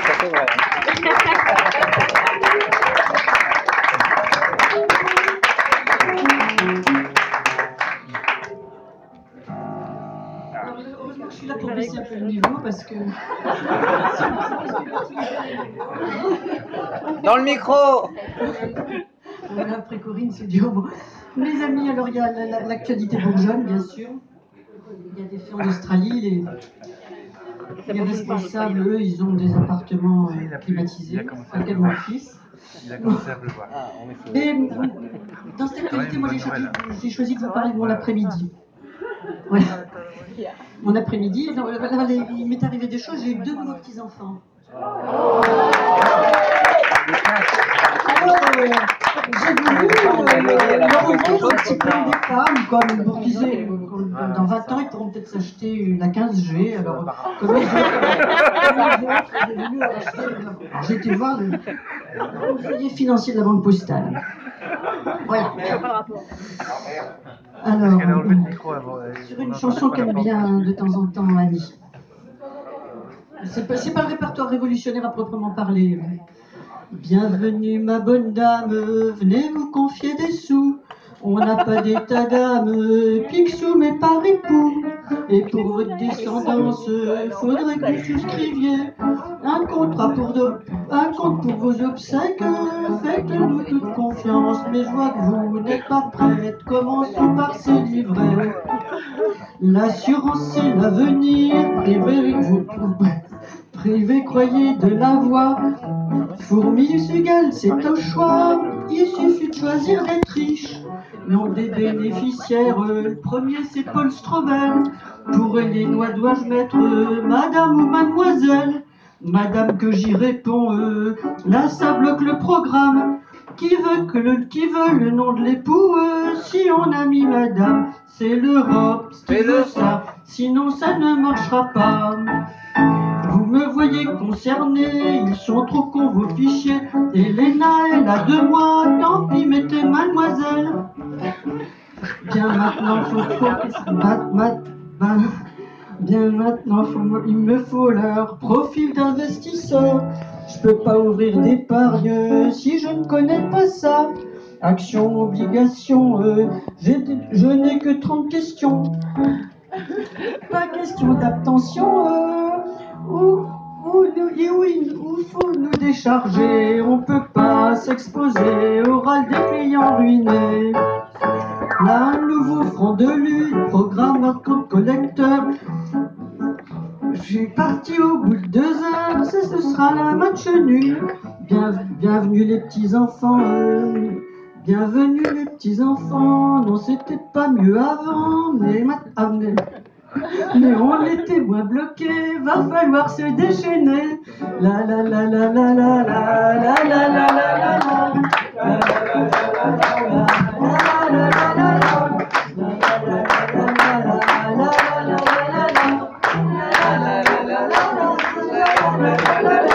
c'est vrai. Heureusement que je suis là pour baisser un peu le niveau parce que. Dans le micro. Voilà, après Corinne, c'est dur. Bon. Mes amis, alors il y a l'actualité bourgeonne, bien sûr. Il y a des faits en Australie. Les responsables, eux, ils ont des appartements climatisés. Enfin, quel mon fils. Il a commencé à pleuvoir. Mais dans cette actualité, moi j'ai choisi de vous parler de mon après-midi. Ouais. Mon après-midi, il m'est arrivé des choses, j'ai eu 2 nouveaux petits-enfants. Alors, j'ai voulu leur ouvrir un petit peu des femmes, comme pour qu'ils aient, dans 20 ans, ils pourront peut-être s'acheter la 15G. Alors, comme les autres, j'ai voulu leur acheter. Alors, j'ai été voir le conseiller financier de la Banque Postale. Voilà. Alors, sur une chanson qu'aime bien de temps en temps Annie. C'est pas le répertoire révolutionnaire à proprement parler. Bienvenue ma bonne dame, venez vous confier des sous. On n'a pas d'état d'âme, Picsou mais par époux. Et pour votre descendance, faudrait que vous souscriviez un contrat un compte pour vos obsèques. Faites-nous toute confiance, mais je vois que vous n'êtes pas prête. Commençons par ces livrets. L'assurance c'est l'avenir, privé croyez de l'avoir. Fourmi Sugal, c'est au choix, il suffit de choisir d'être riche. Nom des bénéficiaires, le premier c'est Paul Strobel. Pour les noix dois-je mettre madame ou mademoiselle? Madame que j'y réponds, là ça bloque le programme. Qui veut le nom de l'époux, si on a mis madame, c'est l'Europe, c'est le ça, sinon ça ne marchera pas. Vous me voyez concerné, ils sont trop cons vos fichiers. Elena, elle a 2 mois, tant pis, mettez mademoiselle. Bien maintenant, il me faut leur profil d'investisseur. Je peux pas ouvrir d'épargne si je ne connais pas ça. Action, obligation, je n'ai que 30 questions. Pas question d'abstention, où faut nous décharger? On peut pas s'exposer au râle des clients ruinés. Là, un nouveau front de lutte, programme un compte collecteur. Je suis parti au bout de 2 heures, ce sera la match nul. Bienvenue les petits enfants, bienvenue les petits enfants. Non, c'était pas mieux avant, mais on était moins bloqués, va falloir se déchaîner. La la la la la la la la la la la la la la.